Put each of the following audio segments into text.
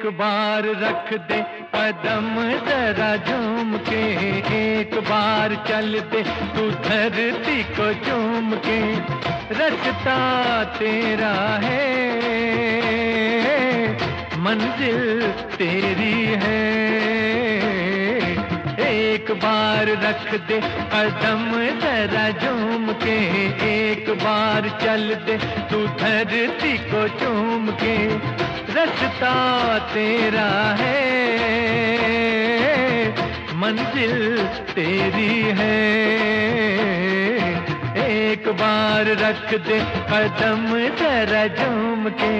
बार रख दे कदम जरा झूम के, एक बार चल दे तू धरती को चूम के। रास्ता तेरा है, मंजिल तेरी है। एक बार रख दे कदम जरा झूम के, एक बार चल दे तू धरती को चूम के। रास्ता तेरा है, मंजिल तेरी है। एक बार रख दे कदम जरा झूम के।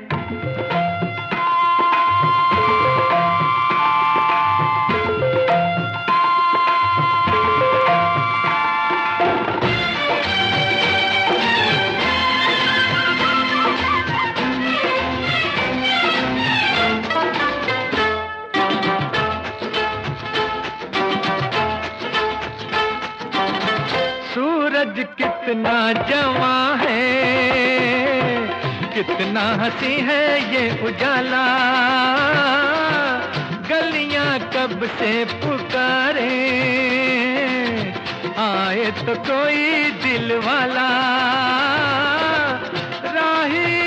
सूरज कितना जवां है, कितना हंसी है ये उजाला। गलियां कब से पुकारे, आए तो कोई दिल वाला। राही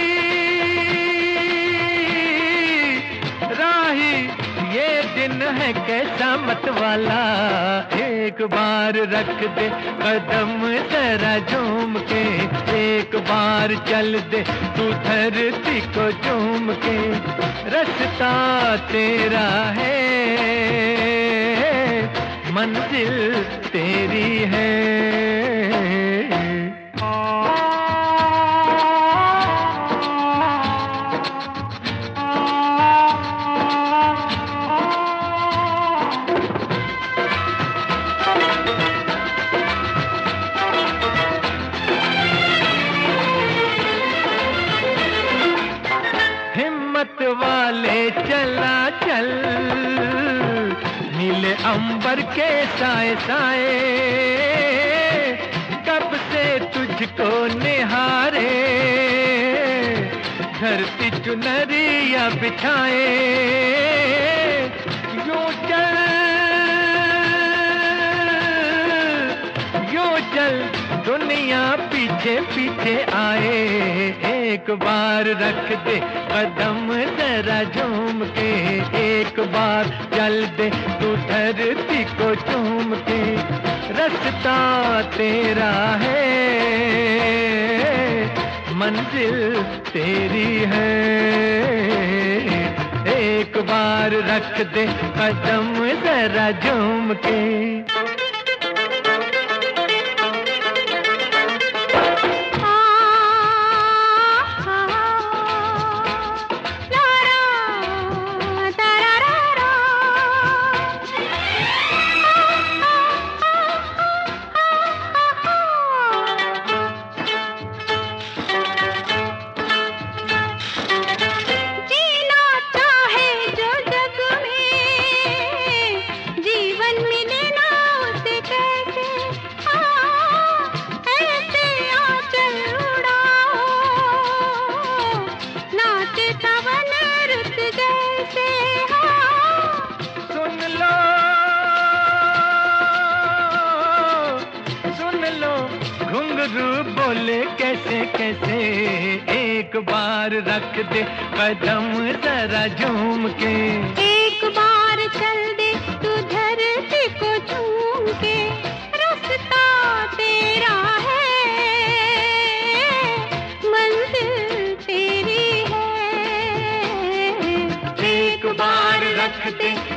राही ये दिन है कैसा मत वाला। एक बार रख दे कदम जरा झूम के, एक बार चल दे तू धरती को चूम के। रास्ता तेरा है, मंजिल तेरी है। हिम्मत वाले चला चल, नीले अंबर के साए साए। कब से तुझको निहारे, धरती चुनरिया बिछाए। यूं चल यूं चल दुनिया पीछे पीछे आए। एक बार रख दे कदम जरा झूम के, एक बार चल दे तू धरती को चूम के। रास्ता तेरा है, मंजिल तेरी है। एक बार रख दे कदम जरा झूम के। घुंघरू बोले कैसे कैसे, एक बार रख दे कदम जरा झूम के। एक बार चल दे तू धरती को चूम के। रास्ता तेरा है, मंजिल तेरी है। एक बार रख दे